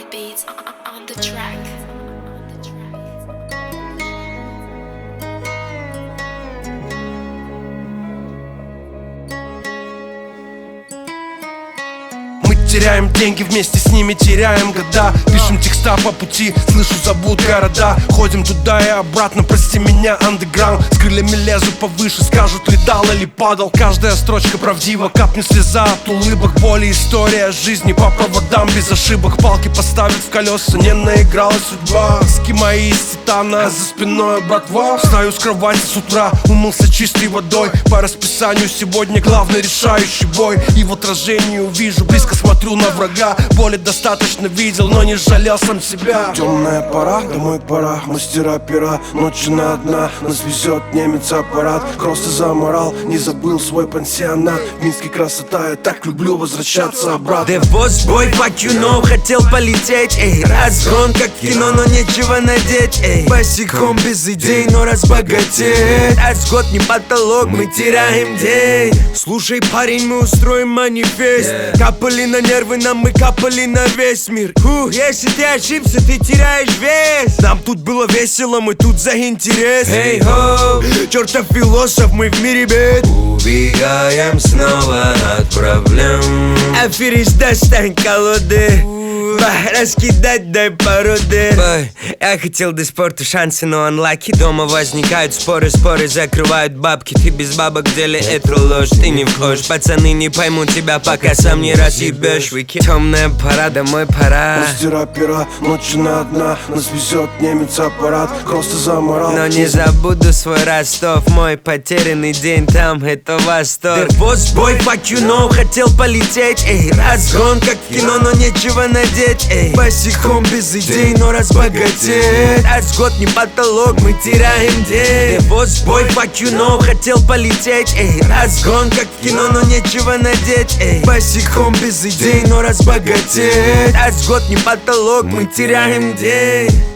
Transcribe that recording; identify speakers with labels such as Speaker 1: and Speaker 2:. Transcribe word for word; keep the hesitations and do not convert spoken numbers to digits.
Speaker 1: beats on the track.
Speaker 2: Теряем деньги, вместе с ними теряем года. Пишем текста по пути, слышу, зовут города. Ходим туда и обратно, прости меня, андеграунд. С крыльями лезу повыше, скажут, летал или падал. Каждая строчка правдива, капнет слеза от улыбок. Боли, история жизни по проводам без ошибок. Палки поставят в колеса, не наигралась судьба. Ски мои из титана, а за спиной братва. Встаю с кровати с утра, умылся чистой водой. По расписанию сегодня главный решающий бой. И в отражении увижу, близко смотрю на врага. Боли достаточно видел, но не жалел сам себя. Темная пора, домой пора, мастера пера. Ночью на одна, нас везет немец аппарат. Просто заморал, не забыл свой пансионат. В Минске красота, я так люблю возвращаться обратно.
Speaker 3: The boss boy, fuck you know, хотел полететь, эй. Разгон как кино, но нечего надеть, эй. Босиком без идей, но разбогатеть. Раз год не потолок, мы теряем день. Слушай, парень, мы устроим манифест. Капали на нервы, нам мы капали на весь мир. Фух, если ты ошибся, ты теряешь вес. Нам тут было весело, мы тут за интерес. Эй, хоу, чертов философ, мы в мире бед. Убегаем снова от проблем. Аферист, достань колоды. Раскидать дай породы. Бой, я хотел до спорту шансы, но анлаки. Дома возникают споры, споры закрывают бабки. Ты без бабок в деле это ложь, ты не вхож. Пацаны не поймут тебя, пока сам не разъебешь. Темная пора, домой пора.
Speaker 2: Мастера пера, ночью на одна. Нас везет немец аппарат, просто заморал.
Speaker 3: Но не забуду свой Ростов, мой потерянный день там, это восторг. The boss boy, fuck you know, хотел полететь, эй. Разгон как кино, но нечего надеть, эй. Босиком без идей, но разбогатеть. Раз год не потолок, мы теряем день. The boss boy, fuck you know, хотел полететь, эй. Разгон как кино, но нечего надеть, эй. Босиком без идей, но разбогатеть. Раз год не потолок, мы теряем день.